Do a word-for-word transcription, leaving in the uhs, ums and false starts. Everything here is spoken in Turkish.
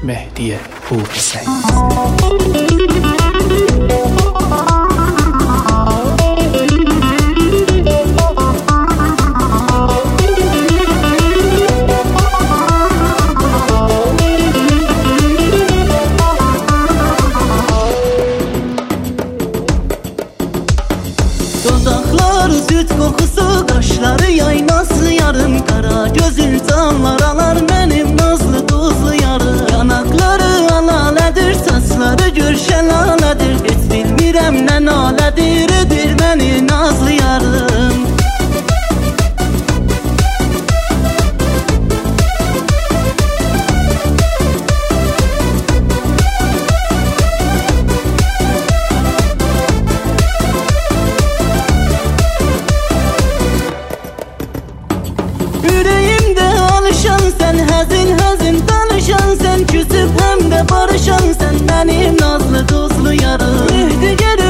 Mehdiye Hüseyin. Dudakları süt kokusu, kaşları yay nazlı yarım, kara gözün sallar alar benim nazlı tuzlu yarım. Yanakları alaledir, saçları gür şelaledir, hiç bilmirem ne naledir edir beni nazlı yarım. Yüreğimde alışan sen, hazin hazin tanışan sen, küsüp hem de barışan sen benim nazlı tuzlu yarım. Mehdi